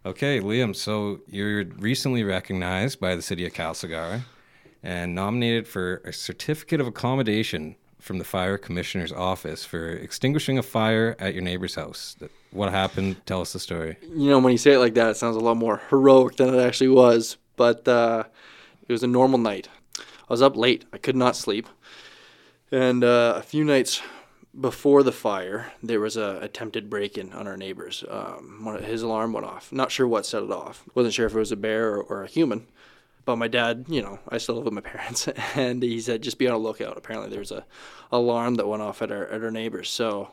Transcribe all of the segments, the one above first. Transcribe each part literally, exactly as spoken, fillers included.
Okay, Liam, so you're recently recognized by the city of Castlegar and nominated for a certificate of accommodation from the fire commissioner's office for extinguishing a fire at your neighbor's house. What happened? Tell us the story. You know, when you say it like that, it sounds a lot more heroic than it actually was. But uh, it was a normal night. I was up late. I could not sleep. And uh, a few nights before the fire, there was a attempted break-in on our neighbor's. Um, one of, his alarm went off. Not sure what set it off. Wasn't sure if it was a bear or, or a human. But my dad, you know, I still live with my parents, and he said just be on a lookout. Apparently, there was a alarm that went off at our at our neighbor's. So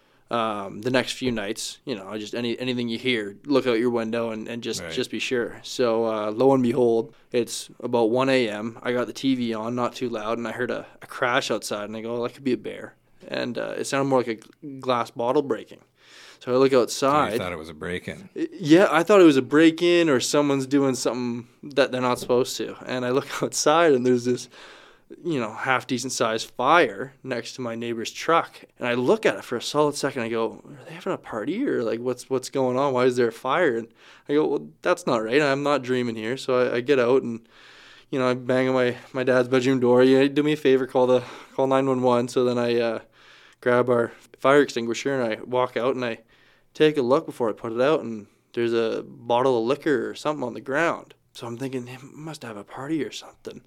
um, the next few nights, you know, just any anything you hear, look out your window and, and just, Right. just be sure. So uh, lo and behold, it's about one a.m. I got the T V on, not too loud, and I heard a, a crash outside, and I go, oh, that could be a bear. And uh, it sounded more like a glass bottle breaking. So I look So outside. you thought it was a break-in. Yeah, I thought it was a break-in or someone's doing something that they're not supposed to. And I look outside, and there's this, you know, half-decent-sized fire next to my neighbor's truck. And I look at it for a solid second. I go, are they having a party? Or, like, what's what's going on? Why is there a fire? And I go, well, that's not right. I'm not dreaming here. So I, I get out, and, you know, I bang on my, my dad's bedroom door. You know, do me a favor, call the call nine one one. So then I uh, grab our fire extinguisher, and I walk out, and I take a look before I put it out, and there's a bottle of liquor or something on the ground. So I'm thinking, they must have a party or something.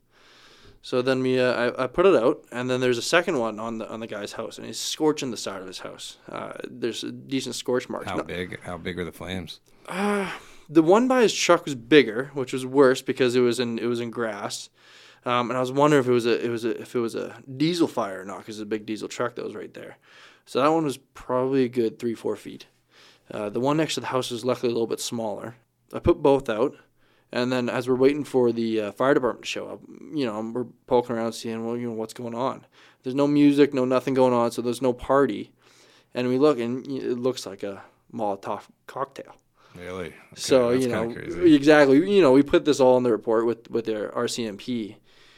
So then we, uh, I, I put it out, and then there's a second one on the on the guy's house, and he's scorching the side of his house. Uh, there's a decent scorch marks. How No- big? How big are the flames? Uh, the one by his truck was bigger, which was worse because it was in it was in grass. Um, and I was wondering if it was a it was a if it was a diesel fire or not, because it's a big diesel truck that was right there. So that one was probably a good three four feet. Uh, the one next to the house was luckily a little bit smaller. I put both out, and then as we're waiting for the uh, fire department to show up, you know, we're poking around seeing, well, you know, what's going on. There's no music, no nothing going on, so there's no party. And we look, and it looks like a Molotov cocktail. Really? Okay, So, that's you know, kinda crazy. exactly, you know, we put this all in the report with, with their R C M P.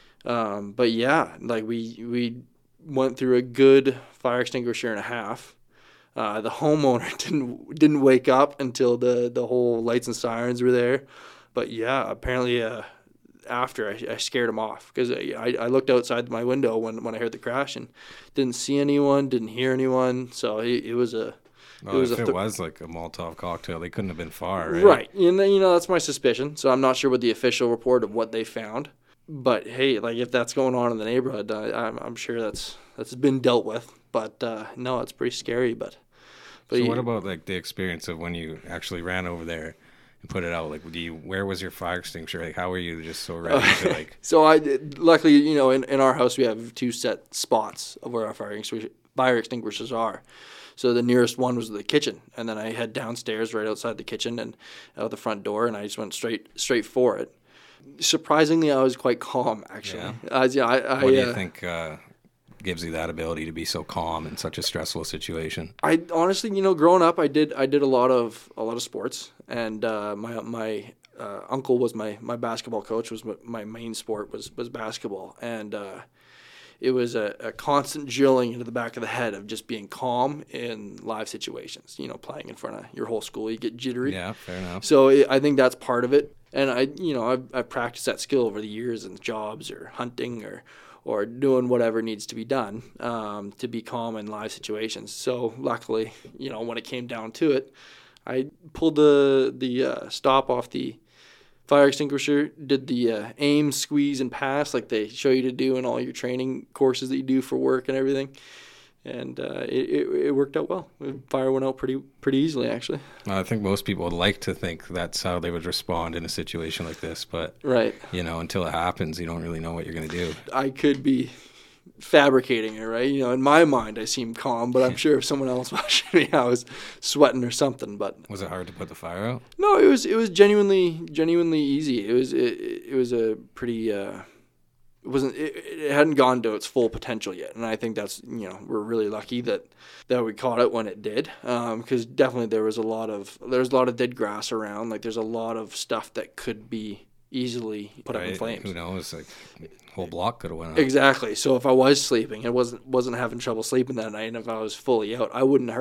Um, but yeah, like we we went through a good fire extinguisher and a half. Uh, the homeowner didn't didn't wake up until the, the whole lights and sirens were there. But yeah, apparently uh, after I, I scared him off because I, I looked outside my window when, when I heard the crash and didn't see anyone, didn't hear anyone. So it, it was a Well, it was if a it th- was like a Molotov cocktail, they couldn't have been far, right? right. And then, you know, that's my suspicion. So I'm not sure what the official report of what they found. But hey, like if that's going on in the neighborhood, I, I'm I'm sure that's that's been dealt with. But uh, no, it's pretty scary. But but So you- what about like the experience of when you actually ran over there and put it out? Like, do you? Where was your fire extinguisher? Like, how were you just so ready to like? So I luckily, you know, in, in our house we have two set spots of where our fire extinguisher, fire extinguishers are. So the nearest one was the kitchen, and then I head downstairs right outside the kitchen and out the front door, and I just went straight straight for it. Surprisingly, I was quite calm actually. Yeah. Uh, yeah, I, I, What do you uh, think uh, gives you that ability to be so calm in such a stressful situation? I honestly, you know, growing up, I did I did a lot of a lot of sports, and uh, my my uh, uncle was my, my basketball coach. Was my, my main sport was was basketball, and uh, it was a, a constant drilling into the back of the head of just being calm in live situations. You know, playing in front of your whole school, you get jittery. Yeah, fair enough. So it, I think that's part of it, and I you know I've, I've practiced that skill over the years in jobs or hunting or. or doing whatever needs to be done um, to be calm in live situations. So luckily, you know, when it came down to it, I pulled the the uh, stop off the fire extinguisher, did the uh, aim, squeeze, and pass like they show you to do in all your training courses that you do for work and everything. And uh, it, it, it worked out well. The fire went out pretty pretty easily, actually. I think most people would like to think that's how they would respond in a situation like this, but Right. you know, until it happens, you don't really know what you're going to do. I could be fabricating it, right? You know, in my mind, I seem calm, but I'm sure if someone else watching me, I was sweating or something. But Was it hard to put the fire out? no, it was it was genuinely genuinely easy. It was it, it was a pretty. Uh, it wasn't it, it hadn't gone to its full potential yet, and I think that's you know we're really lucky that that we caught it when it did, because um, definitely there was a lot of there's a lot of dead grass around. Like there's a lot of stuff that could be easily put up in Right? flames. Who knows? Like, whole block could have went up. Exactly. So if I was sleeping, I wasn't wasn't having trouble sleeping that night, and if I was fully out, I wouldn't have heard it.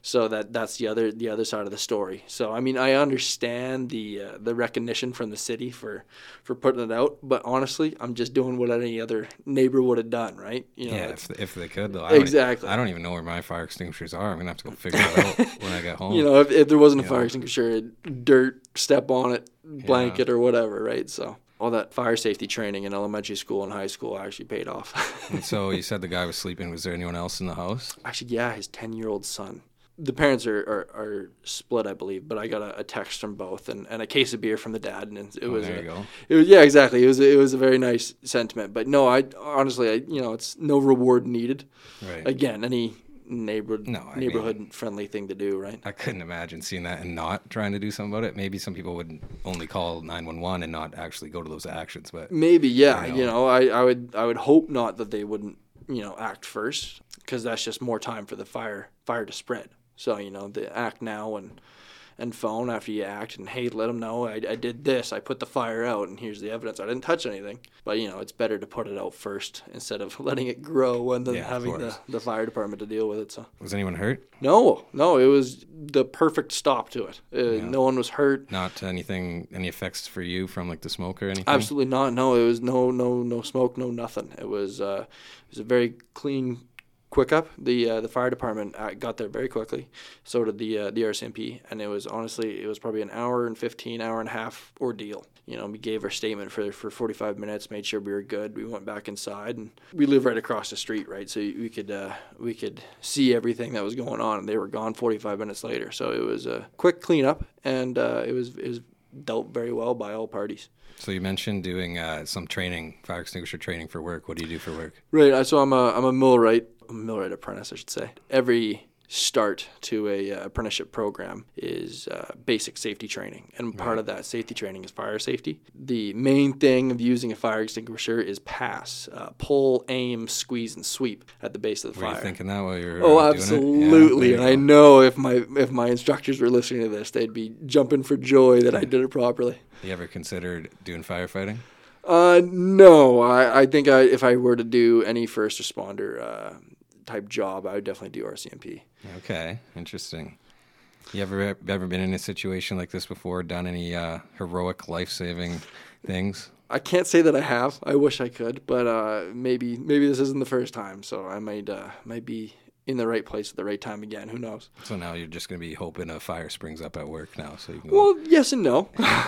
So that that's the other the other side of the story. So I mean, I understand the uh, the recognition from the city for for putting it out, but honestly, I'm just doing what any other neighbor would have done, right? You know, Yeah, it's- if, if they could, though. I don't e- Exactly. I don't even know where my fire extinguishers are. I'm going to have to go figure it out when I get home. you know, if, if there wasn't a Yeah. fire extinguisher, dirt, step on it, blanket or whatever, right? So all that fire safety training in elementary school and high school actually paid off. And so you said the guy was sleeping. Was there anyone else in the house? Actually, yeah, his ten-year-old son. The parents are, are, are split, I believe, but I got a, a text from both and, and a case of beer from the dad, and it Oh, was there a, you go. it was yeah, exactly. It was a, it was a very nice sentiment. But no, I honestly, I, you know, it's no reward needed. Right. Again, any neighborhood No, I neighborhood friendly thing to do, right? I couldn't imagine seeing that and not trying to do something about it. Maybe some people would only call nine one one and not actually go to those actions. But Maybe, yeah. I know. You know, I, I would I would hope not that they wouldn't, you know, act first, because that's just more time for the fire fire to spread. So, you know, the act now and and phone after you act, and hey, let them know I, I did this, I put the fire out, and here's the evidence. I didn't touch anything. But, you know, it's better to put it out first instead of letting it grow and then Yeah, of having the, course. the fire department to deal with it. So was anyone hurt? no, no, it was the perfect stop to it. Uh, Yeah. No one was hurt. Not anything, any effects for you from like the smoke or anything? Absolutely not. No, it was no, no, no smoke, no nothing. It was, uh, it was a very clean, quick up. The uh, the fire department uh, got there very quickly. So did the uh, the R C M P, and it was honestly, it was probably an hour and fifteen, hour and a half ordeal. You know, we gave our statement for for forty-five minutes, made sure we were good. We went back inside, and we live right across the street, right? So we could uh, we could see everything that was going on, and they were gone forty-five minutes later. So it was a quick cleanup, and uh, it was it was dealt very well by all parties. So you mentioned doing uh, some training, fire extinguisher training for work. What do you do for work? Right. uh, So I'm a I'm a millwright, a millwright apprentice, I should say. Every start to a uh, apprenticeship program is uh, basic safety training, and part Right. of that safety training is fire safety. The main thing of using a fire extinguisher is pass, uh, pull, aim, squeeze, and sweep at the base of the Were fire. you thinking that while you were Oh, uh, doing it? absolutely! Yeah, And there I you go. know if my if my instructors were listening to this, they'd be jumping for joy that I did it properly. You ever considered doing firefighting? Uh, no, I, I think I, if I were to do any first responder uh, type job, I would definitely do R C M P. Okay, interesting. You ever ever been in a situation like this before? Done any uh, heroic, life-saving things? I can't say that I have. I wish I could, but uh, maybe maybe this isn't the first time, so I might uh, might be in the right place at the right time again. Who knows? So now you're just going to be hoping a fire springs up at work now, so you can go. Well, yes and no.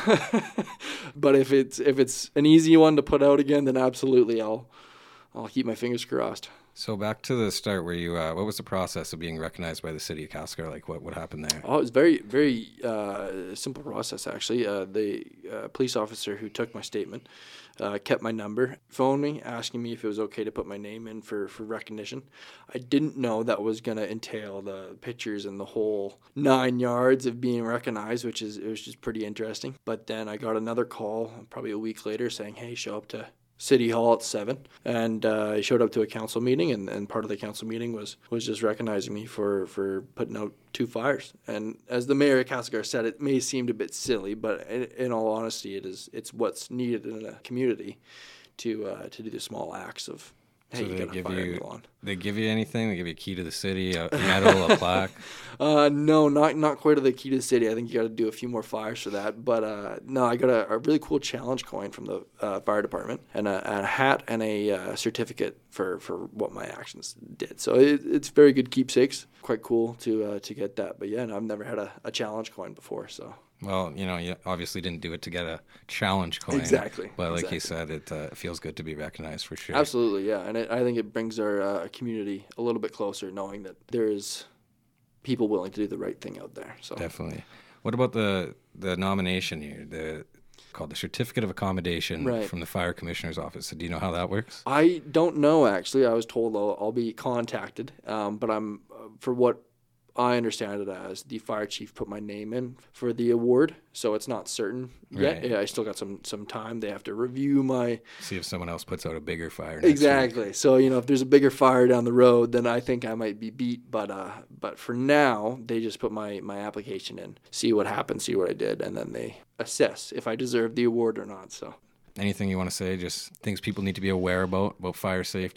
But if it's if it's an easy one to put out again, then absolutely, I'll I'll keep my fingers crossed. So back to the start, where you, uh, what was the process of being recognized by the city of Castlegar? Like, what, what happened there? Oh, it was very, very uh, simple process, actually. Uh, the uh, police officer who took my statement uh, kept my number, phoned me, asking me if it was okay to put my name in for, for recognition. I didn't know that was going to entail the pictures and the whole nine yards of being recognized, which is it was just pretty interesting. But then I got another call probably a week later saying, hey, show up to City Hall at seven, and uh, I showed up to a council meeting, and, and part of the council meeting was was just recognizing me for, for putting out two fires. And as the mayor of Castlegar said, it may seem a bit silly, but in, in all honesty, it is it's what's needed in a community to uh, to do the small acts of hey, So you they got a give fire in you- your lawn. They give you anything? They give you a key to the city, a medal, a plaque? Uh, no, not not quite to the key to the city. I think you got to do a few more fires for that. But uh, no, I got a, a really cool challenge coin from the uh, fire department, and a, a hat and a uh, certificate for, for what my actions did. So it, it's very good keepsakes. Quite cool to uh, to get that. But yeah, no, I've never had a, a challenge coin before. So Well, you know, you obviously didn't do it to get a challenge coin. Exactly, But like you exactly. said, it uh, feels good to be recognized for sure. absolutely, yeah, and it, I think it brings our uh, community a little bit closer, knowing that there's people willing to do the right thing out there. So Definitely. What about the the nomination here? The called the Certificate of Accommodation Right. from the Fire Commissioner's Office. Do you know how that works? I don't know, actually. I was told I'll, I'll be contacted, um, but I'm uh, for what I understand it as, the fire chief put my name in for the award, so it's not certain yet. Right. Yeah, I still got some some time. They have to review my See if someone else puts out a bigger fire. Next week. exactly. So you know, if there's a bigger fire down the road, then I think I might be beat. But uh, but for now, they just put my my application in, see what happens, see what I did, and then they assess if I deserve the award or not. So. Anything you want to say? Just things people need to be aware about about fire safety.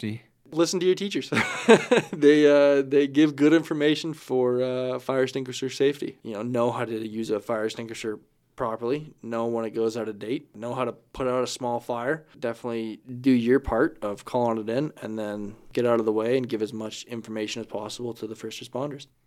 Listen to your teachers. they uh, they give good information for uh, fire extinguisher safety. You know, know how to use a fire extinguisher properly, know when it goes out of date, know how to put out a small fire. Definitely do your part of calling it in, and then get out of the way and give as much information as possible to the first responders.